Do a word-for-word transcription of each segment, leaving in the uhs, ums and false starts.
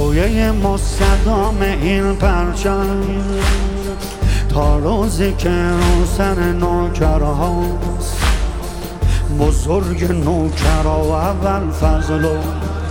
رویه مستدام این پرچم تا روزی که رو سر نوکرهاست، بزرگ نوکرها اول فضل و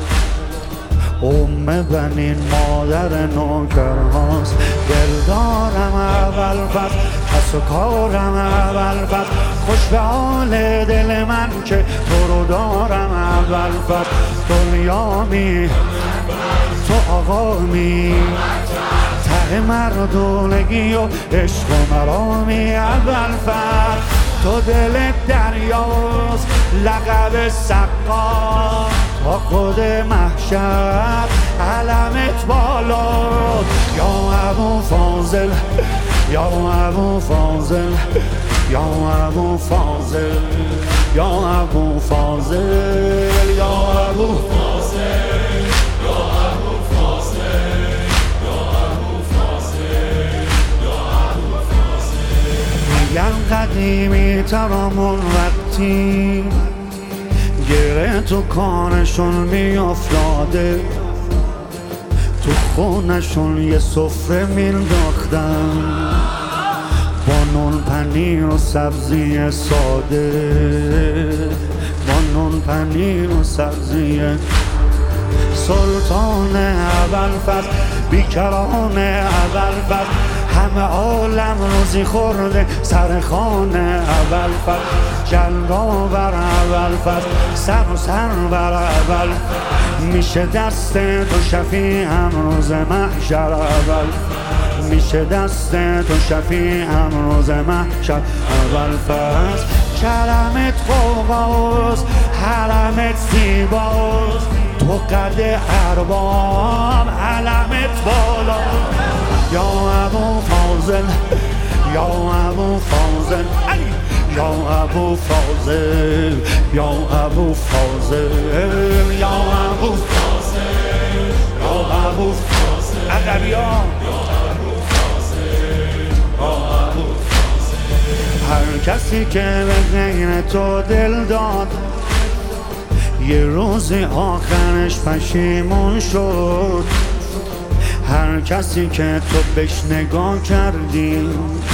ام بنین مادر نوکرهاست. دلدارم اول فضل، کس و کارم اول فضل، خوش به حال دل من که تو رو دارم اول فضل. دنیامی تو آقامی، ته مردونگی و عشق و مرامی اول فضل. تو دل دریاست لقب سقا، تا خود محشر علمت بالا. یا ابو فاضل، یا ابو فاضل، یا ابو فاضل، یا ابو فاضل، یا ابو فاضل، یا ابو فاضل، یا ابو فاضل، یا ابو فاضل. میگن قدیمی ترامون وقتی گره تو کارشون میافتاده، تو خونشون یه سفره مینداختن با نون پنیر و سبزی ساده، با نون پنیر و سبزی. سلطان اول فضل، بیکران اول فضل، همه عالم روزی خورده سر خانه اول فضل. جلوآور اول فضل، سر و سر بر اول، میشه دست تو شفیعم روز محشر اول، میشه دست تو شفیعم روز محشر اول فضل. کلمت خوباست، حرمت زیباست، تو قد ارباب علمت بالا. یا ابو فاضل، یا ابو فاضل، یا ابو فاضل، یا ابو فاضل، یا ابو فاضل، یا ابو فاضل. ادبیان هر کسی که به غیر تو دل داد، یه روز آخرش پشیمون شد. هر کسی که تو بهش نگاه کردی،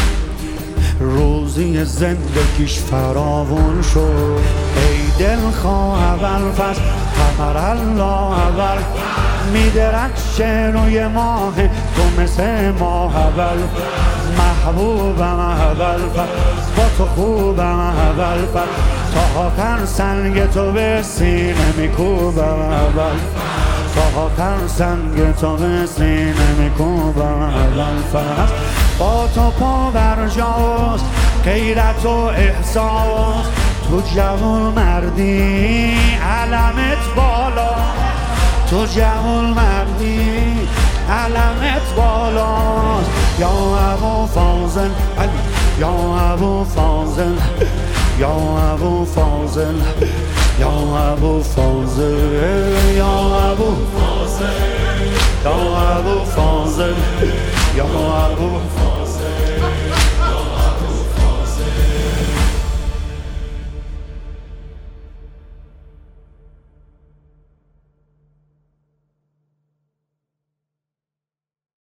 روزی زندگیش فراوون شد. ای دلخواه اول فضل، قمر الله اول، میدرخشه روی ماه تو مثل ماه اول. محبوبم اول فضل، با تو خوبم اول فضل، تا آخر سنگ تو به سینه میکوبم اول، تا آخر سنگ تو به سینه میکوبم اول فضل. با تو پا برجاست غیرت و احساس، تو جوون مردی علمت بالا، تو جوون مردی علمت بالاست. یا ابو فاضل، یا ابو فاضل، یا ابو فاضل، یا ابو فاضل، یا ابو فاضل، یا ابو فاضل، یا ابو فاضل.